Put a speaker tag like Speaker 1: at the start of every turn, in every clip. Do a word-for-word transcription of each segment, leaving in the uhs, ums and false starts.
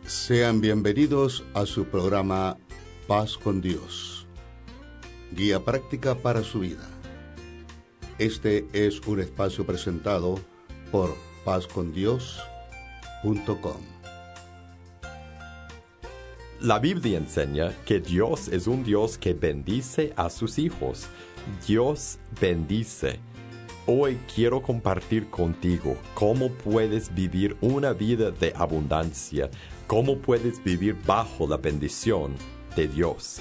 Speaker 1: Sean bienvenidos a su programa Paz con Dios, guía práctica para su vida. Este es un espacio presentado por paz con dios punto com.
Speaker 2: La Biblia enseña que Dios es un Dios que bendice a sus hijos. Dios bendice. Hoy quiero compartir contigo cómo puedes vivir una vida de abundancia, cómo puedes vivir bajo la bendición de Dios.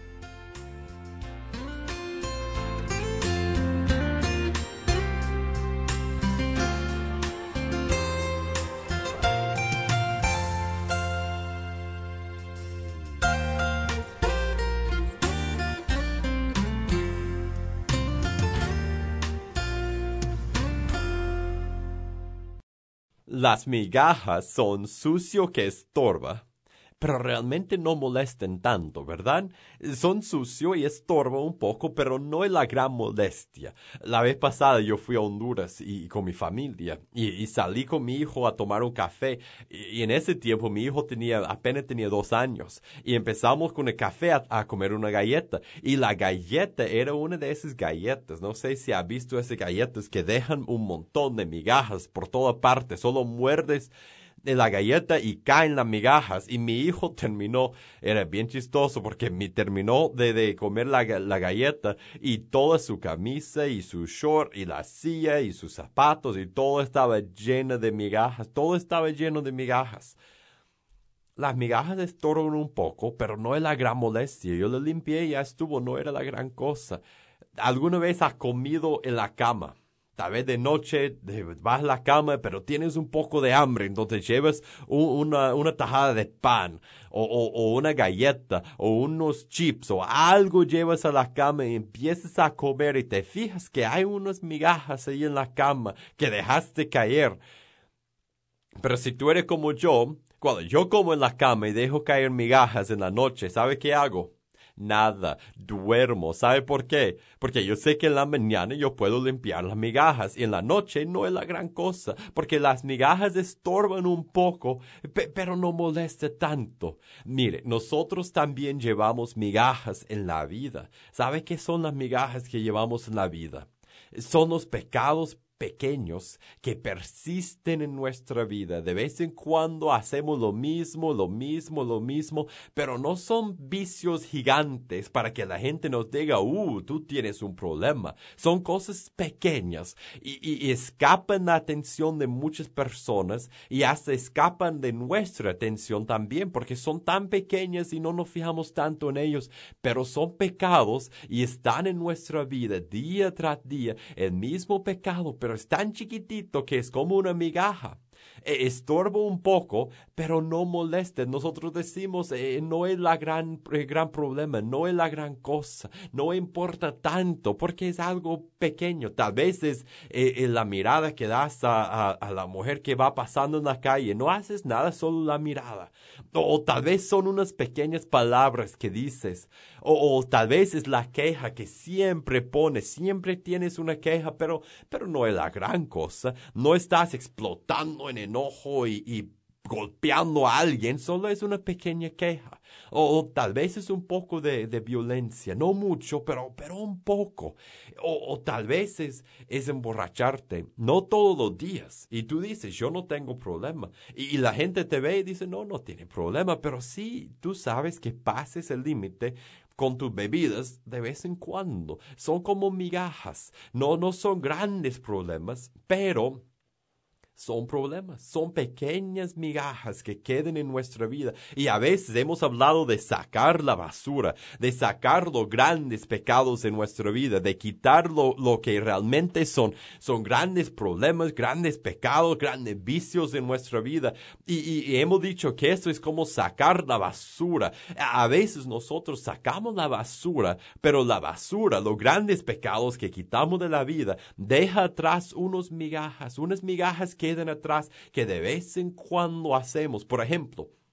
Speaker 2: Las migajas son sucio que estorba, pero realmente no molesten tanto, ¿verdad? Son sucio y estorba un poco, pero no es la gran molestia. La vez pasada yo fui a Honduras y, y con mi familia y, y salí con mi hijo a tomar un café y, y en ese tiempo mi hijo tenía apenas tenía dos años y empezamos con el café a, a comer una galleta y la galleta era una de esas galletas. No sé si ha visto esas galletas que dejan un montón de migajas por toda parte. Solo muerdes de la galleta y caen las migajas y mi hijo terminó, era bien chistoso porque me terminó de, de comer la, la galleta y toda su camisa y su short y la silla y sus zapatos y todo estaba lleno de migajas, todo estaba lleno de migajas. Las migajas estorban un poco, pero no es la gran molestia. Yo lo limpié y ya estuvo, no era la gran cosa. ¿Alguna vez has comido en la cama? Tal vez de noche vas a la cama, pero tienes un poco de hambre, entonces llevas un, una, una tajada de pan o, o, o una galleta o unos chips o algo llevas a la cama y empiezas a comer y te fijas que hay unas migajas ahí en la cama que dejaste caer. Pero si tú eres como yo, cuando yo como en la cama y dejo caer migajas en la noche, ¿sabe qué hago? Nada, duermo. ¿Sabe por qué? Porque yo sé que en la mañana yo puedo limpiar las migajas y en la noche no es la gran cosa, porque las migajas estorban un poco, pe- pero no molesta tanto. Mire, nosotros también llevamos migajas en la vida. ¿Sabe qué son las migajas que llevamos en la vida? Son los pecados pequeños que persisten en nuestra vida. De vez en cuando hacemos lo mismo, lo mismo, lo mismo, pero no son vicios gigantes para que la gente nos diga, uh, tú tienes un problema. Son cosas pequeñas y, y, y escapan la atención de muchas personas y hasta escapan de nuestra atención también porque son tan pequeñas y no nos fijamos tanto en ellos, pero son pecados y están en nuestra vida día tras día, el mismo pecado, pero es tan chiquitito que es como una migaja. Eh, estorba un poco, pero no molesta. Nosotros decimos, eh, no es la gran, eh, gran problema, no es la gran cosa, no importa tanto, porque es algo pequeño. Tal vez es eh, eh, la mirada que das a, a, a la mujer que va pasando en la calle. No haces nada, solo la mirada. O, o tal vez son unas pequeñas palabras que dices. O, o tal vez es la queja que siempre pones, siempre tienes una queja, pero, pero no es la gran cosa. No estás explotando en enojo y, y golpeando a alguien, solo es una pequeña queja. O, o tal vez es un poco de, de violencia, no mucho, pero, pero un poco. O, o tal vez es, es emborracharte, no todos los días. Y tú dices, yo no tengo problema. Y, y la gente te ve y dice, no, no tiene problema. Pero sí, tú sabes que pases el límite con tus bebidas de vez en cuando. Son como migajas. No, no son grandes problemas, pero son problemas, son pequeñas migajas que quedan en nuestra vida. Y a veces hemos hablado de sacar la basura, de sacar los grandes pecados de nuestra vida, de quitar lo, lo que realmente son, son grandes problemas, grandes pecados, grandes vicios en nuestra vida. Y, y, y hemos dicho que esto es como sacar la basura. A veces nosotros sacamos la basura, pero la basura, los grandes pecados que quitamos de la vida, deja atrás unos migajas, unas migajas que quedan atrás que de vez en cuando hacemos. Por ejemplo,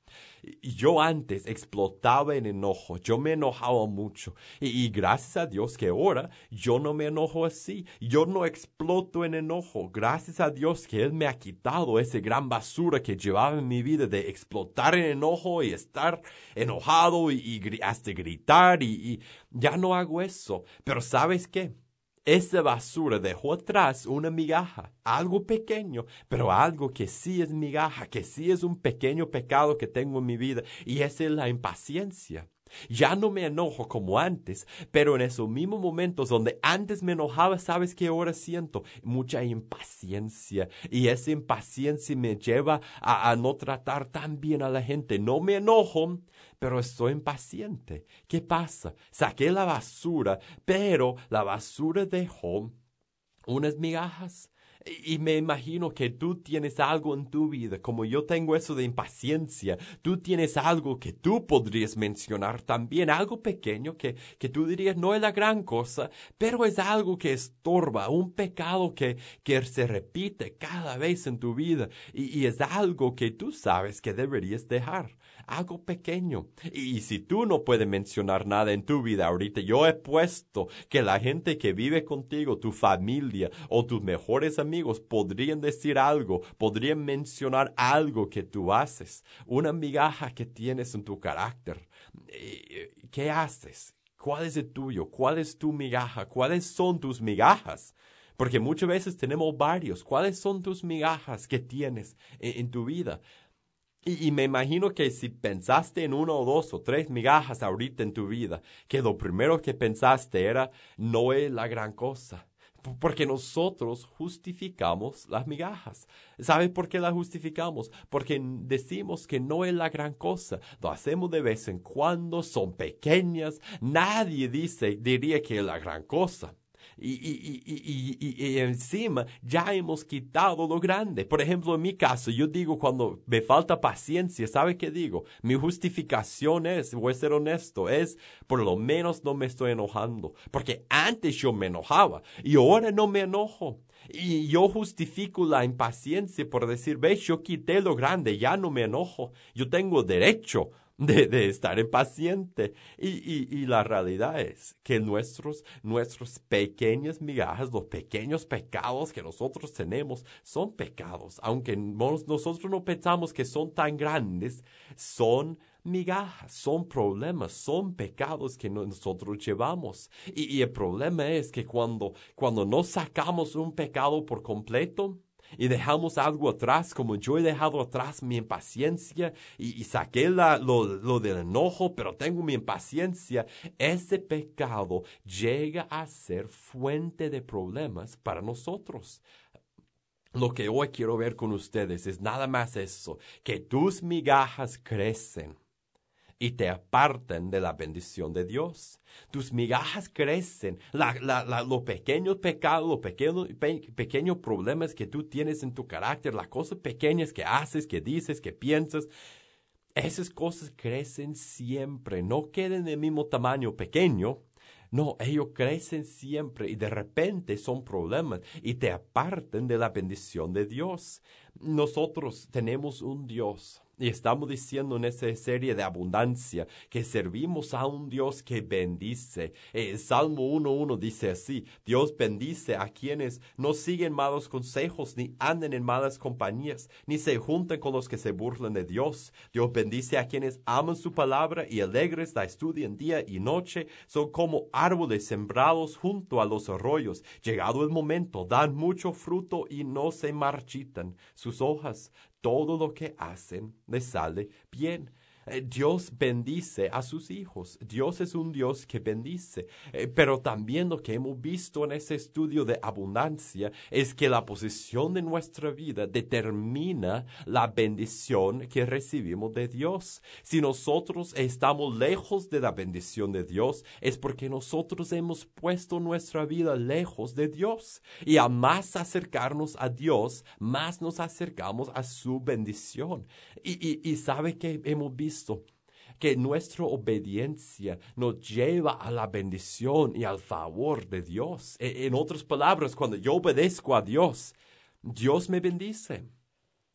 Speaker 2: Y yo antes explotaba en enojo, yo me enojaba mucho. Y, y gracias a Dios que ahora yo no me enojo así. Yo no exploto en enojo. Gracias a Dios que Él me ha quitado esa gran basura que llevaba en mi vida de explotar en enojo y estar enojado y, y hasta gritar. Y, y ya no hago eso. Pero ¿sabes qué? Esa basura dejó atrás una migaja, algo pequeño, pero algo que sí es migaja, que sí es un pequeño pecado que tengo en mi vida, y esa es la impaciencia. Ya no me enojo como antes, pero en esos mismos momentos donde antes me enojaba, ¿sabes qué ahora siento? Mucha impaciencia, y esa impaciencia me lleva a, a no tratar tan bien a la gente. No me enojo, pero estoy impaciente. ¿Qué pasa? Saqué la basura, pero la basura dejó unas migajas. Y me imagino que tú tienes algo en tu vida, como yo tengo eso de impaciencia, tú tienes algo que tú podrías mencionar también, algo pequeño que, que tú dirías no es la gran cosa, pero es algo que estorba, un pecado que, que se repite cada vez en tu vida y, y es algo que tú sabes que deberías dejar. Algo pequeño. Y, y si tú no puedes mencionar nada en tu vida ahorita, yo he puesto que la gente que vive contigo, tu familia o tus mejores amigos podrían decir algo, podrían mencionar algo que tú haces, una migaja que tienes en tu carácter. ¿Qué haces? ¿Cuál es el tuyo? ¿Cuál es tu migaja? ¿Cuáles son tus migajas? Porque muchas veces tenemos varios. ¿Cuáles son tus migajas que tienes en, en tu vida? Y, y me imagino que si pensaste en uno o dos o tres migajas ahorita en tu vida, que lo primero que pensaste era, no es la gran cosa. Porque nosotros justificamos las migajas. ¿Sabes por qué las justificamos? Porque decimos que no es la gran cosa. Lo hacemos de vez en cuando, son pequeñas. Nadie dice, diría que es la gran cosa. Y, y, y, y, y, y encima ya hemos quitado lo grande. Por ejemplo, en mi caso, yo digo cuando me falta paciencia, ¿sabe qué digo? Mi justificación es, voy a ser honesto, es por lo menos no me estoy enojando. Porque antes yo me enojaba y ahora no me enojo. Y yo justifico la impaciencia por decir, ves, yo quité lo grande, ya no me enojo. Yo tengo derecho De, de estar impaciente. Y, y, y la realidad es que nuestros, nuestros pequeñas migajas, los pequeños pecados que nosotros tenemos, son pecados. Aunque nosotros no pensamos que son tan grandes, son migajas, son problemas, son pecados que nosotros llevamos. Y, y el problema es que cuando, cuando no sacamos un pecado por completo, y dejamos algo atrás, como yo he dejado atrás mi impaciencia y, y saqué la, lo, lo del enojo, pero tengo mi impaciencia, ese pecado llega a ser fuente de problemas para nosotros. Lo que hoy quiero ver con ustedes es nada más eso, que tus migajas crecen y te apartan de la bendición de Dios. Tus migajas crecen. La, la, la, los pequeños pecados, los pequeños, pe, pequeños problemas que tú tienes en tu carácter, las cosas pequeñas que haces, que dices, que piensas, esas cosas crecen siempre. No quedan del mismo tamaño pequeño. No, ellos crecen siempre y de repente son problemas y te apartan de la bendición de Dios. Nosotros tenemos un Dios. Y estamos diciendo en esta serie de abundancia que servimos a un Dios que bendice. Eh, Salmo uno uno dice así, Dios bendice a quienes no siguen malos consejos, ni andan en malas compañías, ni se juntan con los que se burlan de Dios. Dios bendice a quienes aman su palabra y alegres la estudian día y noche. Son como árboles sembrados junto a los arroyos. Llegado el momento, dan mucho fruto y no se marchitan. Sus hojas, todo lo que hacen les sale bien. Eh, Dios bendice a sus hijos. Dios es un Dios que bendice. Eh, pero también lo que hemos visto en ese estudio de abundancia es que la posición de nuestra vida determina la bendición que recibimos de Dios. Si nosotros estamos lejos de la bendición de Dios, es porque nosotros hemos puesto nuestra vida lejos de Dios. Y a más acercarnos a Dios, más nos acercamos a su bendición. Y, y, y sabe que hemos visto que nuestra obediencia nos lleva a la bendición y al favor de Dios. En otras palabras, cuando yo obedezco a Dios, Dios me bendice.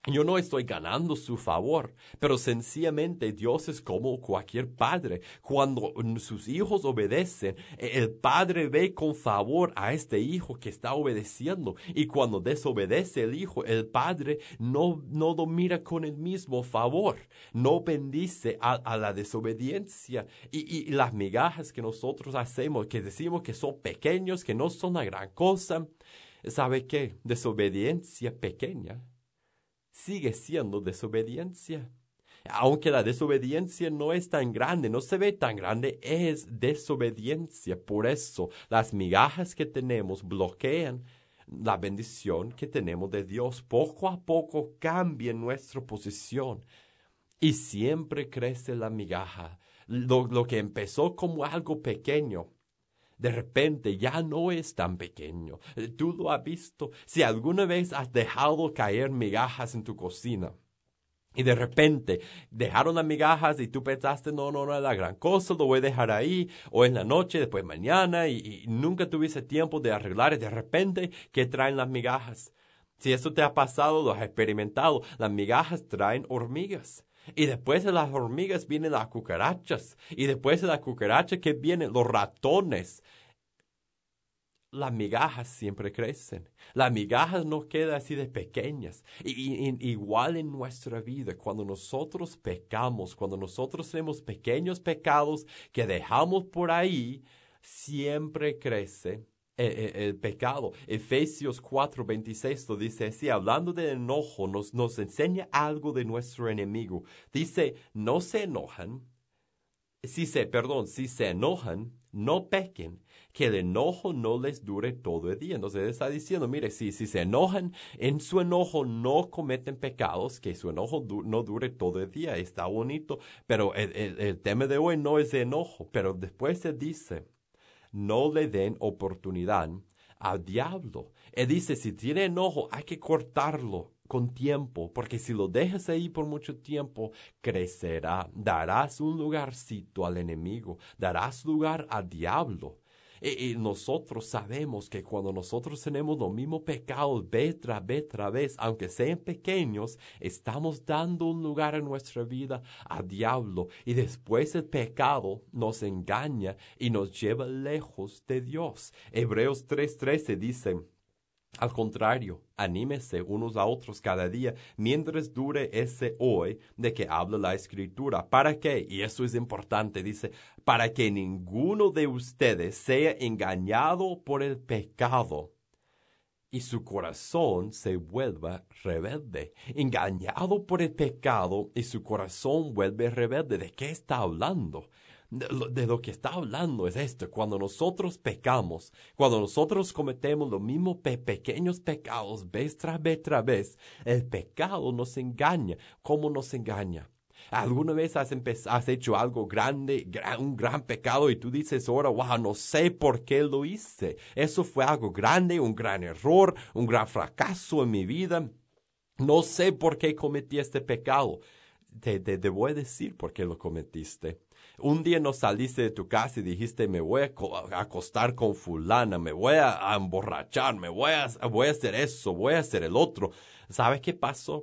Speaker 2: Yo no estoy ganando su favor, pero sencillamente Dios es como cualquier padre. Cuando sus hijos obedecen, el padre ve con favor a este hijo que está obedeciendo. Y cuando desobedece el hijo, el padre no, no lo mira con el mismo favor. No bendice a, a la desobediencia. Y, y las migajas que nosotros hacemos, que decimos que son pequeños, que no son una gran cosa, ¿sabe qué? Desobediencia pequeña sigue siendo desobediencia. Aunque la desobediencia no es tan grande, no se ve tan grande, es desobediencia. Por eso las migajas que tenemos bloquean la bendición que tenemos de Dios. Poco a poco cambia nuestra posición y siempre crece la migaja. Lo, lo que empezó como algo pequeño, de repente ya no es tan pequeño. Tú lo has visto. Si alguna vez has dejado caer migajas en tu cocina y de repente dejaron las migajas y tú pensaste, no, no, no es la gran cosa, lo voy a dejar ahí, o en la noche, después mañana, y, y nunca tuviste tiempo de arreglar, y de repente, ¿qué traen las migajas? Si eso te ha pasado, lo has experimentado, las migajas traen hormigas. Y después de las hormigas vienen las cucarachas. Y después de las cucarachas, ¿qué vienen? Los ratones. Las migajas siempre crecen. Las migajas no quedan así de pequeñas. Y, y, y igual en nuestra vida, cuando nosotros pecamos, cuando nosotros tenemos pequeños pecados que dejamos por ahí, siempre crece El, el, el pecado. Efesios cuatro veintiséis lo dice así, hablando del enojo, nos, nos enseña algo de nuestro enemigo. Dice, no se enojan, si se, perdón, si se enojan, no pequen, que el enojo no les dure todo el día. Entonces él está diciendo, mire, si, si se enojan, en su enojo no cometen pecados, que su enojo du no dure todo el día. Está bonito, pero el, el, el tema de hoy no es de enojo, pero después se dice, no le den oportunidad al diablo. Él dice, si tiene enojo, hay que cortarlo con tiempo, porque si lo dejas ahí por mucho tiempo, crecerá. Darás un lugarcito al enemigo, darás lugar al diablo. Y, y nosotros sabemos que cuando nosotros tenemos los mismos pecados vez tras vez tras vez, aunque sean pequeños, estamos dando un lugar en nuestra vida al diablo. Y después el pecado nos engaña y nos lleva lejos de Dios. Hebreos tres trece dice, al contrario, anímese unos a otros cada día, mientras dure ese hoy de que habla la Escritura. ¿Para qué? Y eso es importante, dice, para que ninguno de ustedes sea engañado por el pecado y su corazón se vuelva rebelde. Engañado por el pecado y su corazón vuelve rebelde. ¿De qué está hablando? De lo, de lo que está hablando es esto, cuando nosotros pecamos, cuando nosotros cometemos los mismos pe pequeños pecados vez tras vez tras vez, el pecado nos engaña. ¿Cómo nos engaña? ¿Alguna vez has, has hecho algo grande, gran, un gran pecado y tú dices ahora, wow, no sé por qué lo hice? Eso fue algo grande, un gran error, un gran fracaso en mi vida. No sé por qué cometí este pecado. Te, te, te voy a decir por qué lo cometiste. Un día no saliste de tu casa y dijiste, me voy a acostar con fulana, me voy a, a emborrachar, me voy a, voy a hacer eso, voy a hacer el otro. ¿Sabes qué pasó?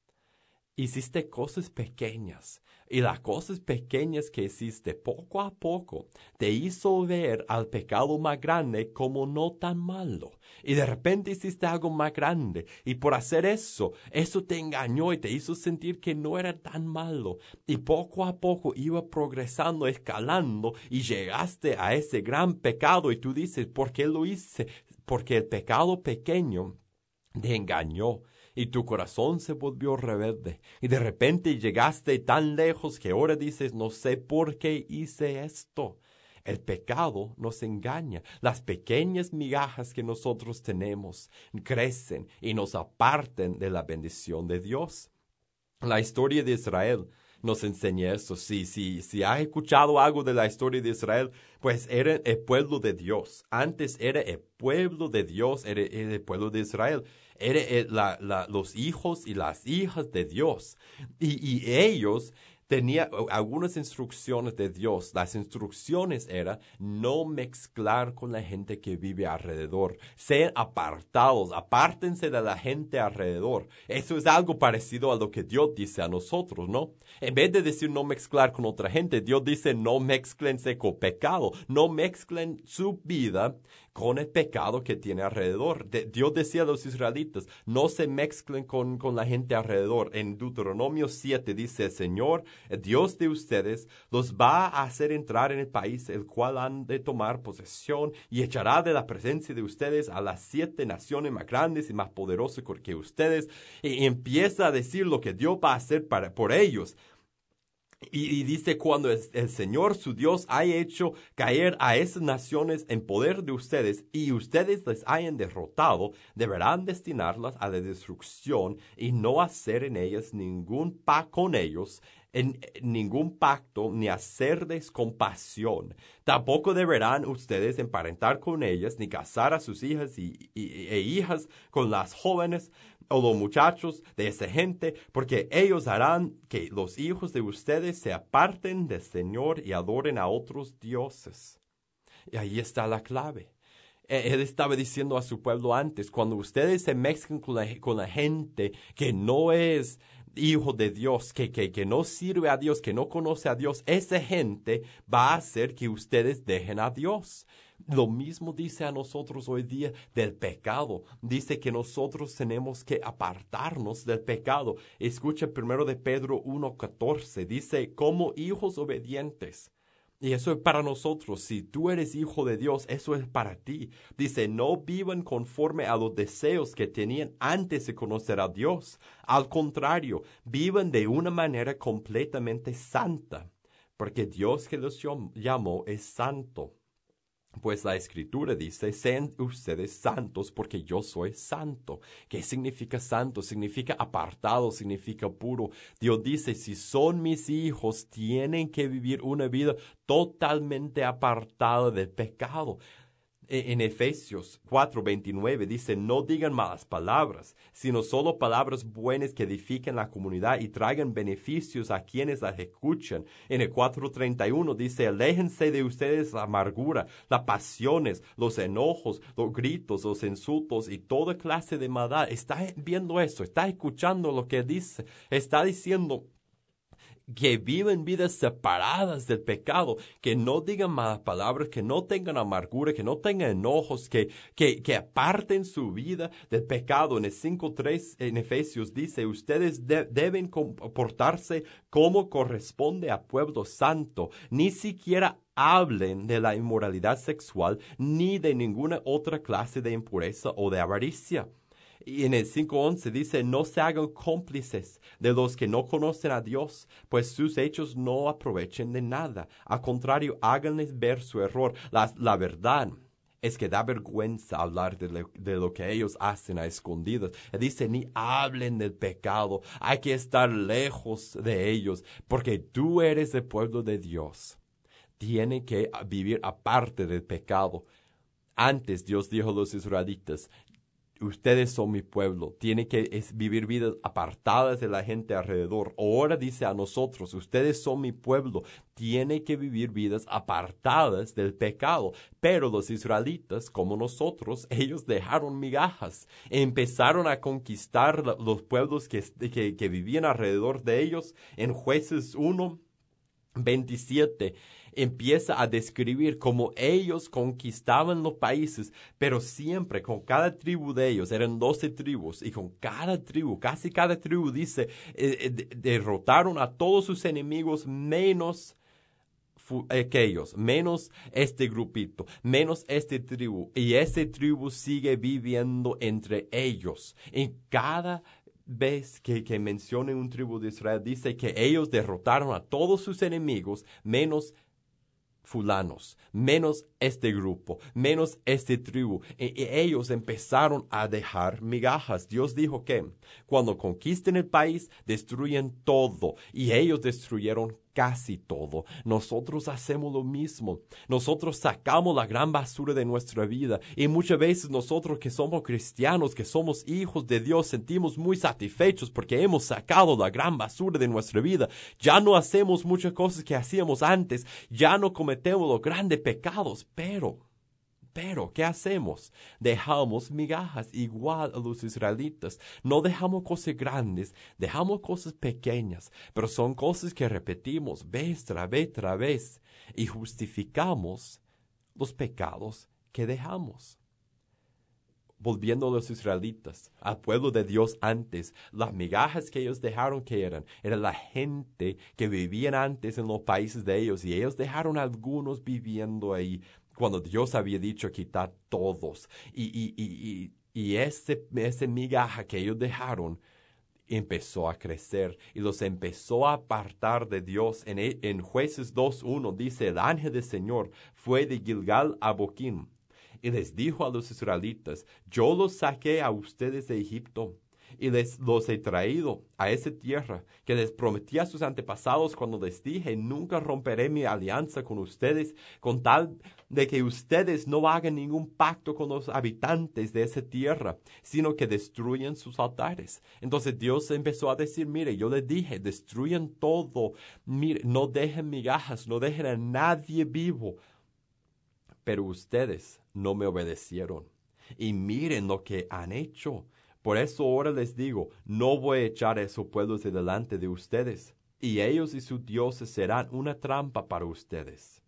Speaker 2: Hiciste cosas pequeñas, y las cosas pequeñas que hiciste poco a poco te hizo ver al pecado más grande como no tan malo. Y de repente hiciste algo más grande, y por hacer eso, eso te engañó y te hizo sentir que no era tan malo. Y poco a poco iba progresando, escalando, y llegaste a ese gran pecado, y tú dices, ¿por qué lo hice? Porque el pecado pequeño te engañó. Y tu corazón se volvió rebelde. Y de repente llegaste tan lejos que ahora dices, no sé por qué hice esto. El pecado nos engaña. Las pequeñas migajas que nosotros tenemos crecen y nos apartan de la bendición de Dios. La historia de Israel nos enseña eso. Si, si, si has escuchado algo de la historia de Israel, pues era el pueblo de Dios. Antes era el pueblo de Dios, era, era el pueblo de Israel. Era el, la, la, los hijos y las hijas de Dios. Y, y ellos tenía algunas instrucciones de Dios. Las instrucciones eran no mezclar con la gente que vive alrededor. Sean apartados, apártense de la gente alrededor. Eso es algo parecido a lo que Dios dice a nosotros, ¿no? En vez de decir no mezclar con otra gente, Dios dice no mezclense con pecado. No mezclen su vida con el pecado que tiene alrededor. De, Dios decía a los israelitas, no se mezclen con, con la gente alrededor. En Deuteronomio siete dice, el Señor, el Dios de ustedes, los va a hacer entrar en el país, el cual han de tomar posesión, y echará de la presencia de ustedes a las siete naciones más grandes y más poderosas que ustedes. Y empieza a decir lo que Dios va a hacer para, por ellos. Y, y dice, cuando el, el Señor su Dios haya hecho caer a esas naciones en poder de ustedes y ustedes les hayan derrotado, deberán destinarlas a la destrucción y no hacer en ellas ningún pacto con ellos, en, en ningún pacto, ni hacerles compasión. Tampoco deberán ustedes emparentar con ellas, ni casar a sus hijas y, y, e hijas con las jóvenes o los muchachos de esa gente, porque ellos harán que los hijos de ustedes se aparten del Señor y adoren a otros dioses. Y ahí está la clave. Él estaba diciendo a su pueblo antes, cuando ustedes se mezclan con la, con la gente que no es hijo de Dios, que, que, que no sirve a Dios, que no conoce a Dios, esa gente va a hacer que ustedes dejen a Dios. Lo mismo dice a nosotros hoy día del pecado. Dice que nosotros tenemos que apartarnos del pecado. Escucha primero de Pedro uno catorce. Dice, como hijos obedientes. Y eso es para nosotros. Si tú eres hijo de Dios, eso es para ti. Dice, no vivan conforme a los deseos que tenían antes de conocer a Dios. Al contrario, vivan de una manera completamente santa. Porque Dios que los llamó es santo. Pues la Escritura dice, sean ustedes santos porque yo soy santo. ¿Qué significa santo? Significa apartado, significa puro. Dios dice, si son mis hijos, tienen que vivir una vida totalmente apartada del pecado. En Efesios cuatro veintinueve dice, no digan malas palabras, sino solo palabras buenas que edifiquen la comunidad y traigan beneficios a quienes las escuchan. En el cuatro treinta y uno dice, aléjense de ustedes la amargura, las pasiones, los enojos, los gritos, los insultos y toda clase de maldad. Está viendo eso, está escuchando lo que dice, está diciendo que viven vidas separadas del pecado, que no digan malas palabras, que no tengan amargura, que no tengan enojos, que, que, que aparten su vida del pecado. En el cinco tres en Efesios dice, ustedes de, deben comportarse como corresponde a pueblo santo, ni siquiera hablen de la inmoralidad sexual, ni de ninguna otra clase de impureza o de avaricia. Y en el cinco once dice, no se hagan cómplices de los que no conocen a Dios, pues sus hechos no aprovechen de nada. Al contrario, háganles ver su error. La, la verdad es que da vergüenza hablar de lo, de lo que ellos hacen a escondidas. Dice, ni hablen del pecado. Hay que estar lejos de ellos, porque tú eres el pueblo de Dios. Tiene que vivir aparte del pecado. Antes Dios dijo a los israelitas, ustedes son mi pueblo, tienen que vivir vidas apartadas de la gente alrededor. Ahora dice a nosotros, ustedes son mi pueblo, tienen que vivir vidas apartadas del pecado. Pero los israelitas, como nosotros, ellos dejaron migajas. Empezaron a conquistar los pueblos que, que, que vivían alrededor de ellos. En Jueces uno veintisiete empieza a describir cómo ellos conquistaban los países, pero siempre con cada tribu de ellos, eran doce tribus, y con cada tribu, casi cada tribu dice, eh, eh, derrotaron a todos sus enemigos menos aquellos, menos este grupito, menos este tribu, y ese tribu sigue viviendo entre ellos. En cada vez que, que menciona un tribu de Israel, dice que ellos derrotaron a todos sus enemigos, menos fulanos, menos este grupo, menos este tribu. Y, y ellos empezaron a dejar migajas. Dios dijo que cuando conquisten el país, destruyen todo. Y ellos destruyeron casi todo. Nosotros hacemos lo mismo. Nosotros sacamos la gran basura de nuestra vida y muchas veces nosotros que somos cristianos, que somos hijos de Dios, sentimos muy satisfechos porque hemos sacado la gran basura de nuestra vida. Ya no hacemos muchas cosas que hacíamos antes, ya no cometemos los grandes pecados, pero... Pero, ¿qué hacemos? Dejamos migajas igual a los israelitas. No dejamos cosas grandes, dejamos cosas pequeñas, pero son cosas que repetimos vez tras vez tras vez y justificamos los pecados que dejamos. Volviendo a los israelitas, al pueblo de Dios antes, las migajas que ellos dejaron que eran, era la gente que vivían antes en los países de ellos y ellos dejaron a algunos viviendo ahí cuando Dios había dicho quitar todos. Y, y, y, y, y ese, ese migaja que ellos dejaron empezó a crecer y los empezó a apartar de Dios. En, en Jueces dos uno dice, el ángel del Señor fue de Gilgal a Boquim y les dijo a los israelitas, yo los saqué a ustedes de Egipto y les los he traído a esa tierra que les prometí a sus antepasados cuando les dije, nunca romperé mi alianza con ustedes, con tal de que ustedes no hagan ningún pacto con los habitantes de esa tierra, sino que destruyan sus altares. Entonces Dios empezó a decir, mire, yo les dije, destruyan todo, mire, no dejen migajas, no dejen a nadie vivo. Pero ustedes no me obedecieron. Y miren lo que han hecho. Por eso ahora les digo, no voy a echar a esos pueblos de delante de ustedes, y ellos y sus dioses serán una trampa para ustedes.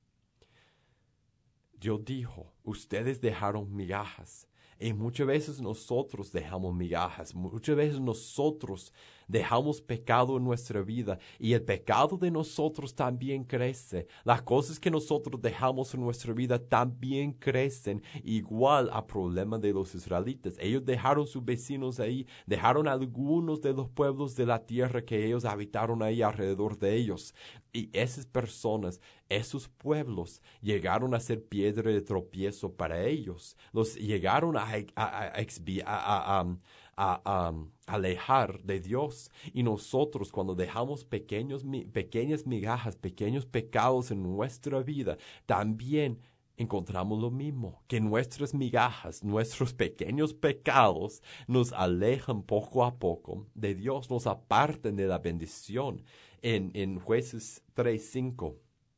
Speaker 2: Dios dijo, ustedes dejaron migajas, y muchas veces nosotros dejamos migajas, muchas veces nosotros dejamos pecado en nuestra vida, y el pecado de nosotros también crece. Las cosas que nosotros dejamos en nuestra vida también crecen, igual al problema de los israelitas. Ellos dejaron sus vecinos ahí, dejaron algunos de los pueblos de la tierra que ellos habitaron ahí alrededor de ellos. Y esas personas, esos pueblos, llegaron a ser piedra de tropiezo para ellos. Los llegaron a, a, a, a, a, a, a alejar de Dios. Y nosotros, cuando dejamos pequeños, pequeñas migajas, pequeños pecados en nuestra vida, también encontramos lo mismo, que nuestras migajas, nuestros pequeños pecados nos alejan poco a poco de Dios, nos apartan de la bendición. En, en Jueces tres cinco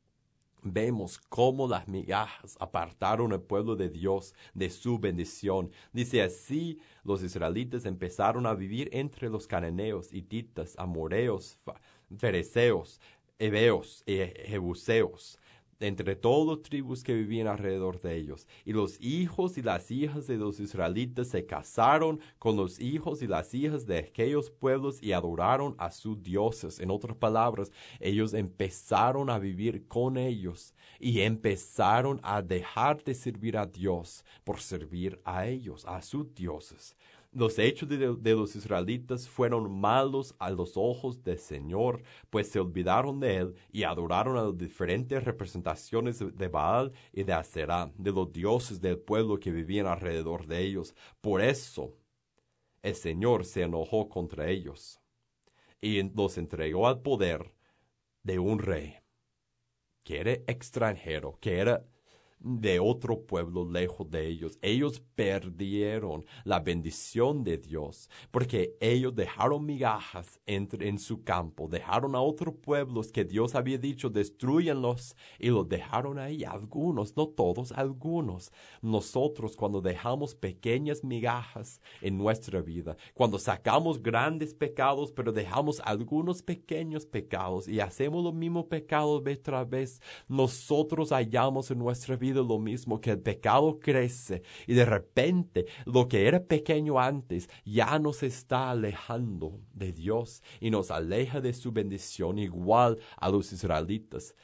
Speaker 2: vemos cómo las migajas apartaron al pueblo de Dios de su bendición. Dice así, los israelitas empezaron a vivir entre los cananeos, hititas, amoreos, fereceos, heveos y jebuseos, entre todas las tribus que vivían alrededor de ellos. Y los hijos y las hijas de los israelitas se casaron con los hijos y las hijas de aquellos pueblos y adoraron a sus dioses. En otras palabras, ellos empezaron a vivir con ellos y empezaron a dejar de servir a Dios por servir a ellos, a sus dioses. Los hechos de, de los israelitas fueron malos a los ojos del Señor, pues se olvidaron de Él y adoraron a las diferentes representaciones de, de Baal y de Aserá, de los dioses del pueblo que vivían alrededor de ellos. Por eso el Señor se enojó contra ellos y los entregó al poder de un rey que era extranjero, que era de otro pueblo lejos de ellos. Ellos perdieron la bendición de Dios porque ellos dejaron migajas entre, en su campo, dejaron a otros pueblos que Dios había dicho destruyanlos y los dejaron ahí. Algunos, no todos, algunos. Nosotros cuando dejamos pequeñas migajas en nuestra vida, cuando sacamos grandes pecados pero dejamos algunos pequeños pecados y hacemos los mismos pecados vez tras vez, nosotros hallamos en nuestra vida lo mismo, que el pecado crece y de repente lo que era pequeño antes ya nos está alejando de Dios y nos aleja de su bendición, igual a los israelitas.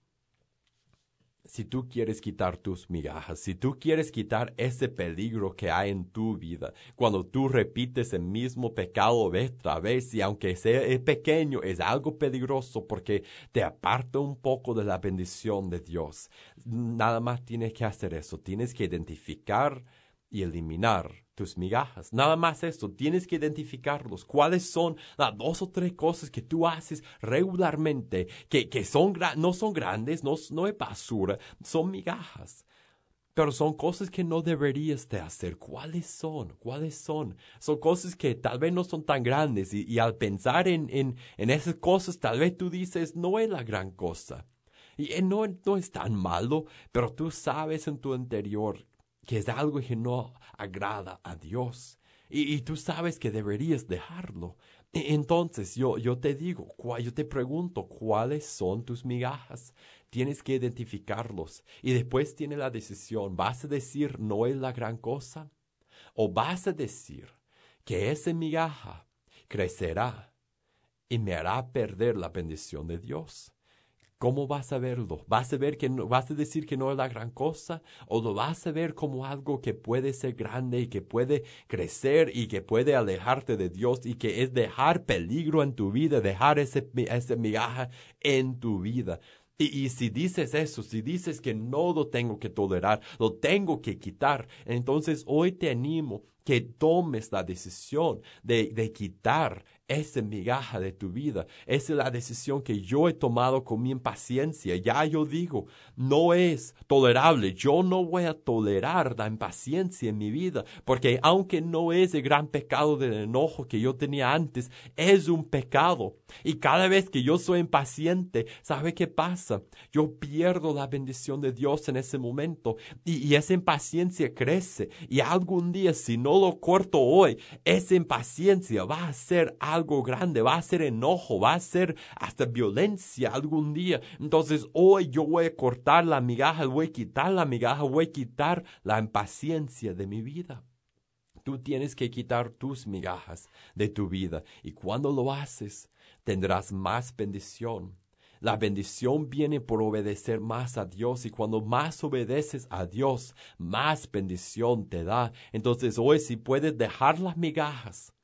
Speaker 2: Si tú quieres quitar tus migajas, si tú quieres quitar ese peligro que hay en tu vida, cuando tú repites el mismo pecado vez tras vez, y aunque sea pequeño, es algo peligroso porque te aparta un poco de la bendición de Dios. Nada más tienes que hacer eso, tienes que identificar y eliminar tus migajas. Nada más esto, tienes que identificarlos. ¿Cuáles son las dos o tres cosas que tú haces regularmente que, que son, no son grandes, no, no es basura, son migajas? Pero son cosas que no deberías de hacer. ¿Cuáles son? ¿Cuáles son? Son cosas que tal vez no son tan grandes y, y al pensar en, en, en esas cosas, tal vez tú dices, no es la gran cosa. Y no, no es tan malo, pero tú sabes en tu interior que es algo que no agrada a Dios. Y, y tú sabes que deberías dejarlo. Entonces yo, yo te digo, yo te pregunto, ¿cuáles son tus migajas? Tienes que identificarlos y después tienes la decisión. ¿Vas a decir no es la gran cosa? ¿O vas a decir que esa migaja crecerá y me hará perder la bendición de Dios? ¿Cómo vas a verlo? ¿Vas a ver que no, vas a decir que no es la gran cosa? ¿O lo vas a ver como algo que puede ser grande y que puede crecer y que puede alejarte de Dios y que es dejar peligro en tu vida, dejar ese, ese migaja en tu vida? Y, y si dices eso, si dices que no lo tengo que tolerar, lo tengo que quitar, entonces hoy te animo que tomes la decisión de, de quitar esa migaja de tu vida. Esa es la decisión que yo he tomado con mi impaciencia. Ya yo digo, no es tolerable. Yo no voy a tolerar la impaciencia en mi vida, porque aunque no es el gran pecado del enojo que yo tenía antes, es un pecado. Y cada vez que yo soy impaciente, ¿sabe qué pasa? Yo pierdo la bendición de Dios en ese momento y, y esa impaciencia crece. Y algún día, si no lo corto hoy, esa impaciencia va a ser algo grande, va a ser enojo, va a ser hasta violencia algún día. Entonces hoy yo voy a cortar la migaja, voy a quitar la migaja, voy a quitar la impaciencia de mi vida. Tú tienes que quitar tus migajas de tu vida y cuando lo haces tendrás más bendición. La bendición viene por obedecer más a Dios y cuando más obedeces a Dios, más bendición te da. Entonces hoy si puedes dejar las migajas,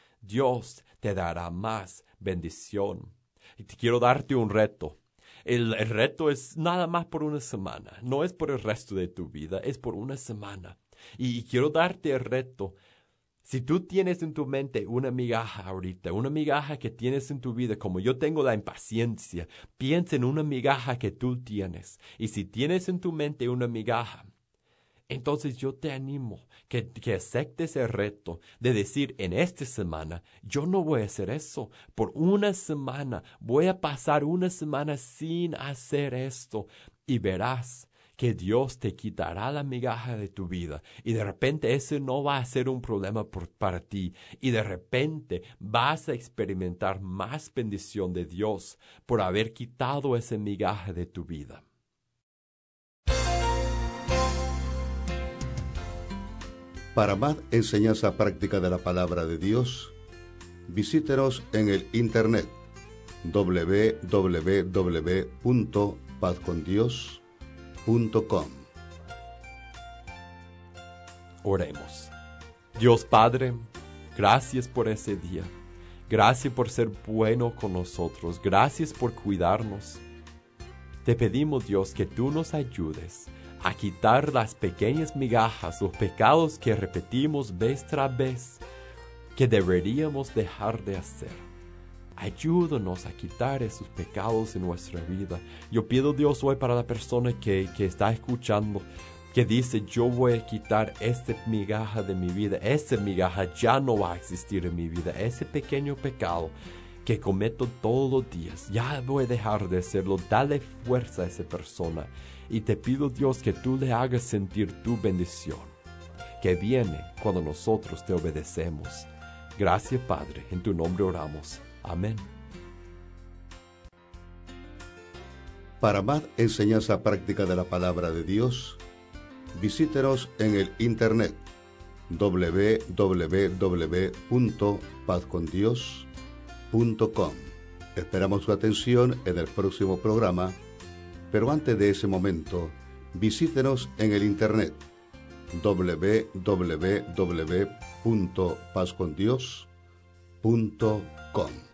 Speaker 2: Dios te dará más bendición. Y te quiero darte un reto. El, el reto es nada más por una semana. No es por el resto de tu vida, es por una semana. Y, y quiero darte el reto. Si tú tienes en tu mente una migaja ahorita, una migaja que tienes en tu vida, como yo tengo la impaciencia, piensa en una migaja que tú tienes. Y si tienes en tu mente una migaja, entonces yo te animo que, que aceptes el reto de decir en esta semana, yo no voy a hacer eso. Por una semana voy a pasar una semana sin hacer esto y verás que Dios te quitará la migaja de tu vida y de repente ese no va a ser un problema por, para ti y de repente vas a experimentar más bendición de Dios por haber quitado esa migaja de tu vida.
Speaker 1: Para más enseñanza práctica de la palabra de Dios, visítenos en el internet doble u doble u doble u punto paz con dios punto com.
Speaker 2: Oremos. Dios Padre, gracias por ese día. Gracias por ser bueno con nosotros. Gracias por cuidarnos. Te pedimos, Dios, que tú nos ayudes a quitar las pequeñas migajas, los pecados que repetimos vez tras vez, que deberíamos dejar de hacer. Ayúdanos a quitar esos pecados en nuestra vida. Yo pido, Dios, hoy para la persona que, que está escuchando, que dice, yo voy a quitar esta migaja de mi vida. Esa migaja ya no va a existir en mi vida. Ese pequeño pecado que cometo todos los días, ya voy a dejar de hacerlo. Dale fuerza a esa persona. Y te pido, Dios, que tú le hagas sentir tu bendición, que viene cuando nosotros te obedecemos. Gracias, Padre. En tu nombre oramos. Amén.
Speaker 1: Para más enseñanza práctica de la palabra de Dios, visítenos en el internet doble u doble u doble u punto paz con dios punto com. Esperamos su atención en el próximo programa, pero antes de ese momento, visítenos en el internet doble u doble u doble u punto paz con dios punto com.